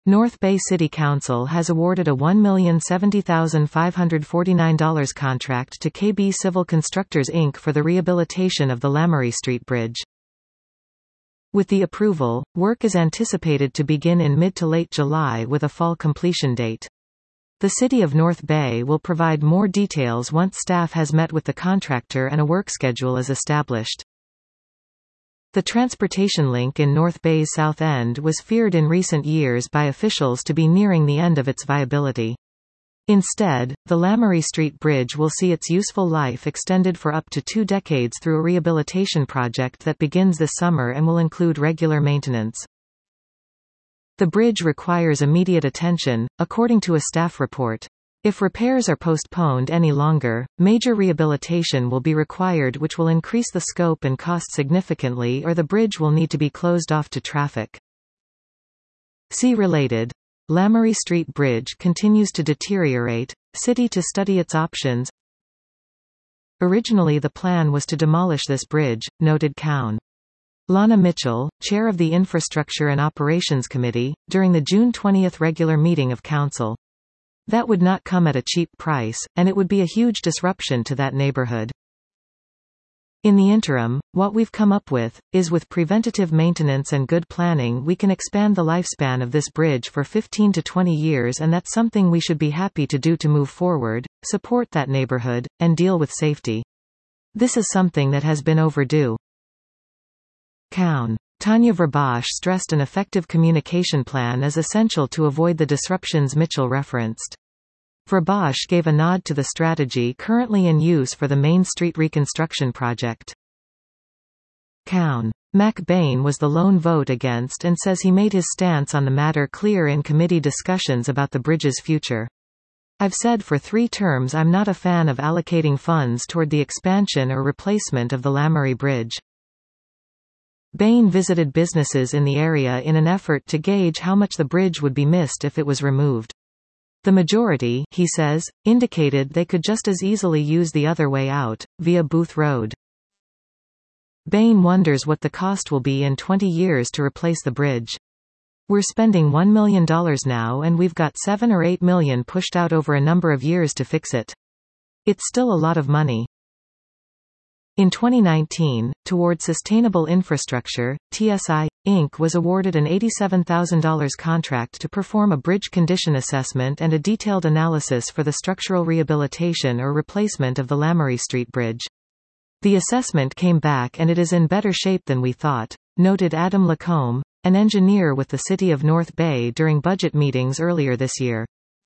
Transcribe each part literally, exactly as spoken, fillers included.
North Bay City Council has awarded a one million seventy thousand five hundred forty-nine dollars contract to K B Civil Constructors Incorporated for the rehabilitation of the Lamoureux Street Bridge. With the approval, work is anticipated to begin in mid to late July with a fall completion date. The City of North Bay will provide more details once staff has met with the contractor and a work schedule is established. The transportation link in North Bay's South End was feared in recent years by officials to be nearing the end of its viability. Instead, the Lamoureux Street Bridge will see its useful life extended for up to two decades through a rehabilitation project that begins this summer and will include regular maintenance. The bridge requires immediate attention, according to a staff report. If repairs are postponed any longer, major rehabilitation will be required, which will increase the scope and cost significantly, or the bridge will need to be closed off to traffic. See related. Lamoureux Street Bridge continues to deteriorate. City to study its options. Originally the plan was to demolish this bridge, noted Cowan. Lana Mitchell, chair of the Infrastructure and Operations Committee, during the June twentieth regular meeting of Council. That would not come at a cheap price, and it would be a huge disruption to that neighborhood. In the interim, what we've come up with, is with preventative maintenance and good planning we can expand the lifespan of this bridge for fifteen to twenty years, and that's something we should be happy to do to move forward, support that neighborhood, and deal with safety. This is something that has been overdue. Cowan. Tanya Verbosch stressed an effective communication plan is essential to avoid the disruptions Mitchell referenced. Verbosch gave a nod to the strategy currently in use for the Main Street reconstruction project. Cowan. Mac Bain was the lone vote against and says he made his stance on the matter clear in committee discussions about the bridge's future. I've said for three terms I'm not a fan of allocating funds toward the expansion or replacement of the Lamoureux Bridge. Bain visited businesses in the area in an effort to gauge how much the bridge would be missed if it was removed. The majority, he says, indicated they could just as easily use the other way out, via Booth Road. Bain wonders what the cost will be in twenty years to replace the bridge. We're spending one million dollars now and we've got seven or eight million pushed out over a number of years to fix it. It's still a lot of money. In twenty nineteen, Toward Sustainable Infrastructure, T S I, Incorporated was awarded an eighty-seven thousand dollars contract to perform a bridge condition assessment and a detailed analysis for the structural rehabilitation or replacement of the Lamoureux Street Bridge. The assessment came back and it is in better shape than we thought, noted Adam Lacombe, an engineer with the City of North Bay during budget meetings earlier this year.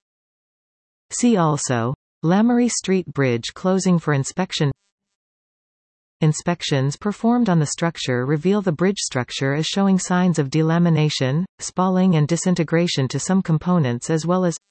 See also, Lamoureux Street Bridge closing for inspection. Inspections performed on the structure reveal the bridge structure is showing signs of delamination, spalling and disintegration to some components as well as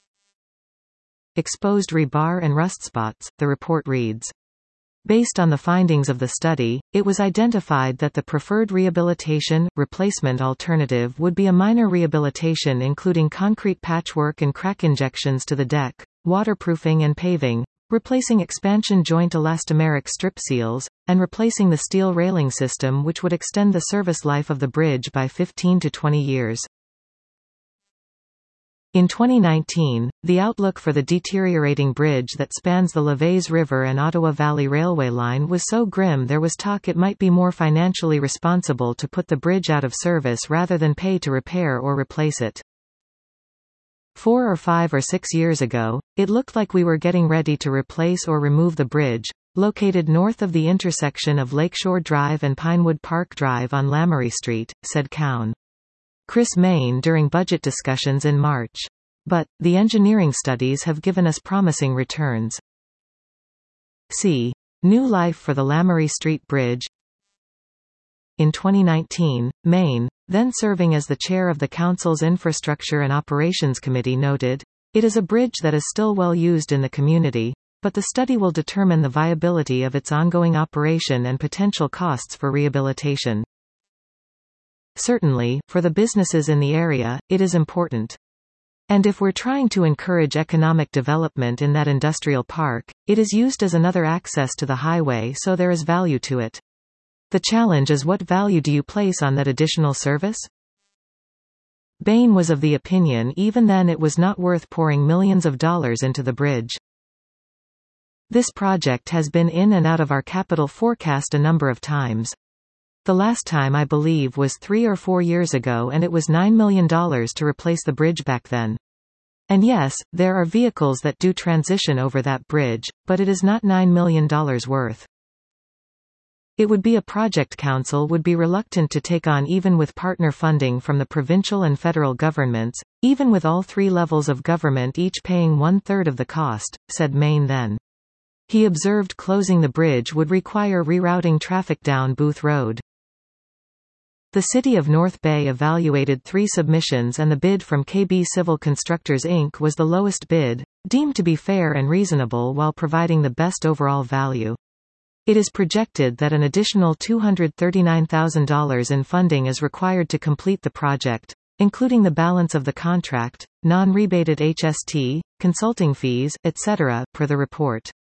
exposed rebar and rust spots, the report reads. Based on the findings of the study, it was identified that the preferred rehabilitation, replacement alternative would be a minor rehabilitation including concrete patchwork and crack injections to the deck, waterproofing and paving, replacing expansion joint elastomeric strip seals, and replacing the steel railing system, which would extend the service life of the bridge by fifteen to twenty years. In twenty nineteen, the outlook for the deteriorating bridge that spans the Levese River and Ottawa Valley Railway line was so grim there was talk it might be more financially responsible to put the bridge out of service rather than pay to repair or replace it. Four or five or six years ago, it looked like we were getting ready to replace or remove the bridge, located north of the intersection of Lakeshore Drive and Pinewood Park Drive on Lamoureux Street, said Cowan. Chris Main during budget discussions in March. But, the engineering studies have given us promising returns. See. New life for the Lamoureux Street Bridge. In twenty nineteen, Main, then serving as the chair of the Council's Infrastructure and Operations Committee, noted, "It is a bridge that is still well used in the community, but the study will determine the viability of its ongoing operation and potential costs for rehabilitation." Certainly, for the businesses in the area, it is important. And if we're trying to encourage economic development in that industrial park, it is used as another access to the highway, so there is value to it. The challenge is what value do you place on that additional service? Bain was of the opinion even then it was not worth pouring millions of dollars into the bridge. This project has been in and out of our capital forecast a number of times. The last time I believe was three or four years ago and it was nine million dollars to replace the bridge back then. And yes, there are vehicles that do transition over that bridge, but it is not nine million dollars worth. It would be a project council would be reluctant to take on even with partner funding from the provincial and federal governments, even with all three levels of government each paying one-third of the cost, said Main then. He observed closing the bridge would require rerouting traffic down Booth Road. The City of North Bay evaluated three submissions and the bid from K B Civil Constructors Incorporated was the lowest bid, deemed to be fair and reasonable while providing the best overall value. It is projected that an additional two hundred thirty-nine thousand dollars in funding is required to complete the project, including the balance of the contract, non-rebated H S T, consulting fees, et cetera, per the report.